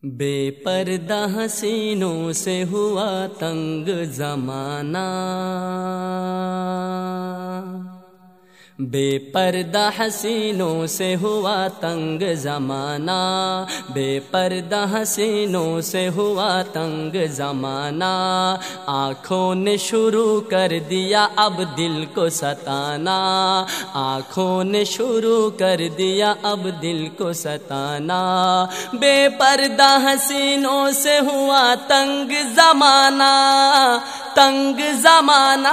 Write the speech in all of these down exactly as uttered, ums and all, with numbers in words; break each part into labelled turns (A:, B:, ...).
A: بے پردہ حسینوں سے ہوا تنگ زمانہ، بے پردہ حسینوں سے ہوا تنگ زمانہ، بے پردہ حسینوں سے ہوا تنگ زمانہ، آنکھوں نے شروع کر دیا اب دل کو ستانا، آنکھوں نے شروع کر دیا اب دل کو ستانا، بے پردہ حسینوں سے ہوا تنگ زمانہ، تنگ زمانہ،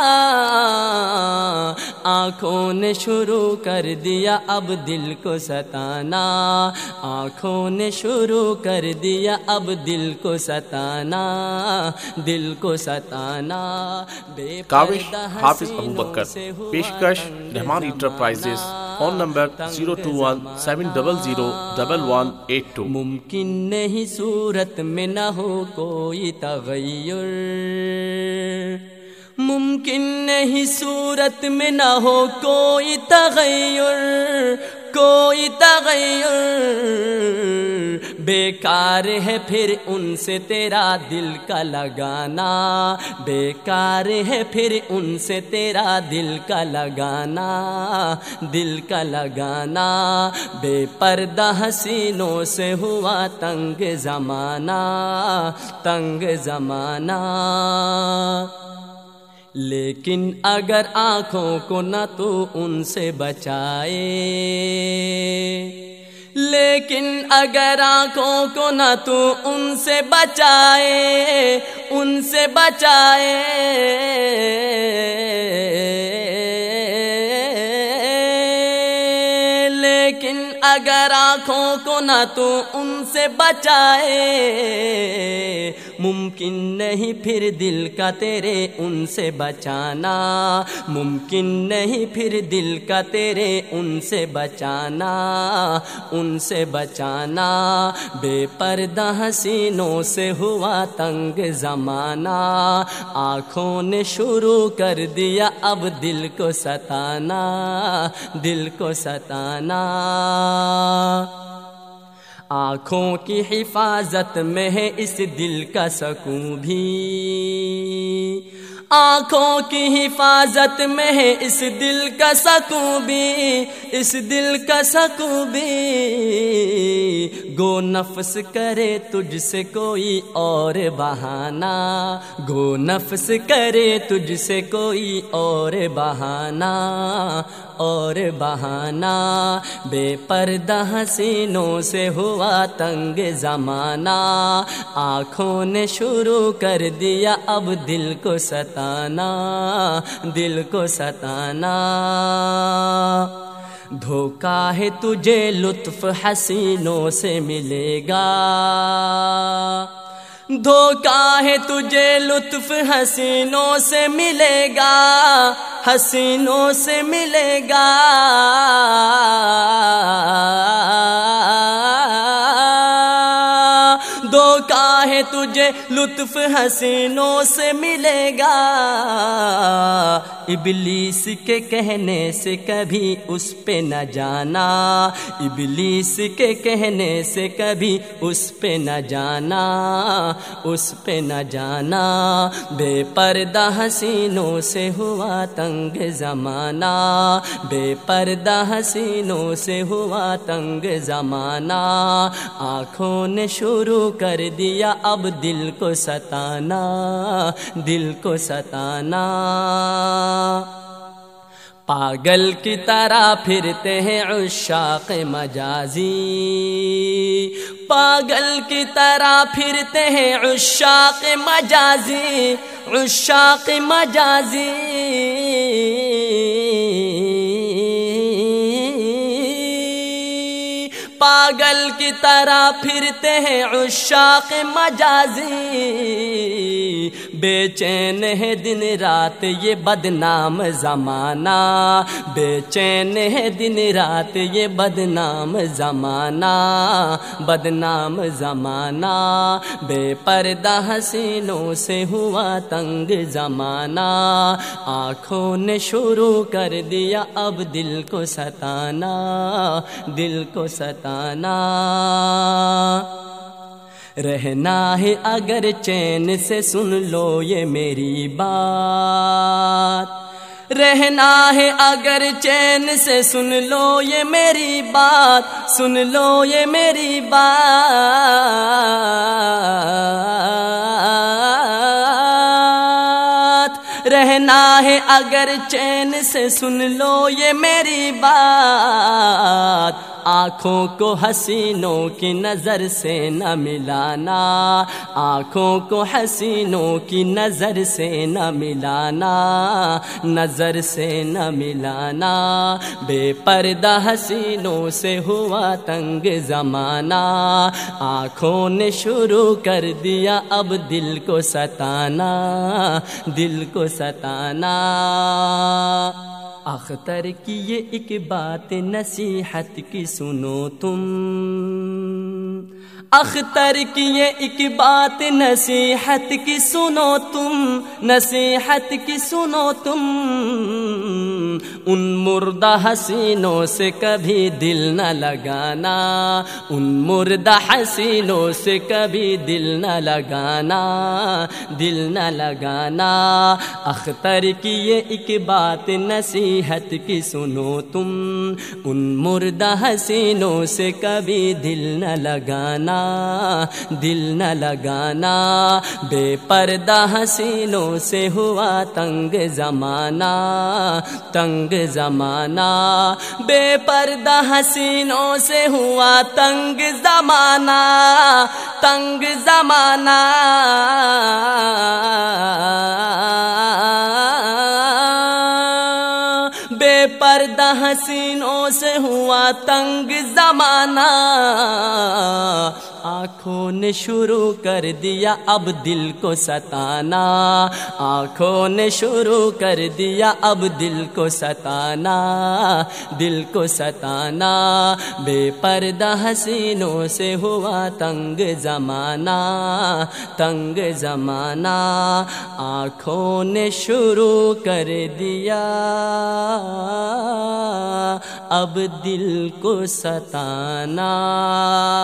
A: آنکھوں نے شروع کر دیا اب دل کو ستانا، آنکھوں نے شروع کر دیا اب دل کو ستانا، دل کو ستانا، بے
B: کاوش
A: پردہ
B: حافظ ابو
A: حسینوں
B: بکر،
A: سے ہوا
B: پیشکش
A: تنگ
B: رحمان انٹرپرائزز،
A: زمانہ،
B: phone number zero two one seven double zero double one eight two.
A: ممکن نہیں صورت میں نہ ہو کوئی تغیر، ممکن نہیں صورت میں نہ ہو کوئی تغیر، کوئی تغیر، بیکار ہے پھر ان سے تیرا دل کا لگانا، بیکار ہے پھر ان سے تیرا دل کا لگانا، دل کا لگانا، بے پردہ حسینوں سے ہوا تنگ زمانہ، تنگ زمانہ، لیکن اگر آنکھوں کو نہ تو ان سے بچائے، لیکن اگر آنکھوں کو نہ تو ان سے بچائے، ان سے بچائے، لیکن اگر آنکھوں کو نہ تو ان سے بچائے، ممکن نہیں پھر دل کا تیرے ان سے بچانا، ممکن نہیں پھر دل کا تیرے ان سے بچانا، ان سے بچانا، بے پردہ حسینوں سے ہوا تنگ زمانہ، آنکھوں نے شروع کر دیا اب دل کو ستانا، دل کو ستانا، آنکھوں کی حفاظت میں ہے اس دل کا سکون بھی، آنکھوں کی حفاظت میں ہے اس دل کا سکون بھی، اس دل کا سکون بھی، گو نفس کرے تجھ سے کوئی اور بہانہ، گو نفس کرے تجھ سے کوئی اور بہانہ، اور بہانہ، بے پردہ حسینوں سے ہوا تنگ زمانہ، آنکھوں نے شروع کر دیا اب دل کو ستانا، دل کو ستانا، دھوکا ہے تجھے لطف حسینوں سے ملے گا، دھوکا ہے تجھے لطف حسینوں سے ملے گا، حسینوں سے ملے گا، دھوکا ہے تجھے لطف حسینوں سے ملے گا، ابلیس کے کہنے سے کبھی اس پہ نہ جانا، ابلیس کے کہنے سے کبھی اس پہ نہ جانا، اس پہ نہ جانا، بے پردہ حسینوں سے ہوا تنگ زمانہ، بے پردہ حسینوں سے ہوا تنگ زمانہ، آنکھوں نے شروع کر دیا اب دل کو ستانا، دل کو ستانا، پاگل کی طرح پھرتے ہیں عشاق مجازی، پاگل کی طرح پھرتے ہیں عشاق مجازی، عشاق مجازی، پاگل کی طرح پھرتے ہیں عشاق مجازی، بے چین ہے دن رات یہ بدنام زمانہ، بے چین ہے دن رات یہ بدنام زمانہ، بدنام زمانہ، بے پردہ حسینوں سے ہوا تنگ زمانہ، آنکھوں نے شروع کر دیا اب دل کو ستانا، دل کو ستانا، رہنا ہے اگر چین سے سن لو یہ میری بات، رہنا ہے اگر چین سے سن لو یہ میری بات، سن لو یہ میری بات، رہنا ہے اگر چین سے سن لو یہ میری بات، آنکھوں کو حسینوں کی نظر سے نہ ملانا، آنکھوں کو حسینوں کی نظر سے نہ ملانا، نظر سے نہ ملانا، بے پردہ حسینوں سے ہوا تنگ زمانہ، آنکھوں نے شروع کر دیا اب دل کو ستانا، دل کو ستانا۔ اختر کی یہ ایک بات نصیحت کی سنو تم، اختر کی یہ ایک بات نصیحت کی سنو تم، نصیحت کی سنو تم، ان مردہ حسینوں سے کبھی دل نہ لگانا، ان مردہ حسینوں سے کبھی دل نہ لگانا، دل نہ لگانا۔ اختر کی یہ ایک بات نصیحت کی سنو تم، ان مردہ حسینوں سے کبھی دل نہ لگانا، دل نہ لگانا، بے پردہ حسینوں سے ہوا تنگ زمانہ، تنگ زمانہ، بے پردہ حسینوں سے ہوا تنگ زمانہ، تنگ زمانہ۔ بے پردہ حسینوں سے ہوا تنگ زمانہ، آنکھوں نے شروع کر دیا اب دل کو ستانا، آنکھوں نے شروع کر دیا اب دل کو ستانا، دل کو ستانا، بے پردہ حسینوں سے ہوا تنگ زمانہ، تنگ زمانہ، آنکھوں نے شروع کر دیا اب دل کو ستانا۔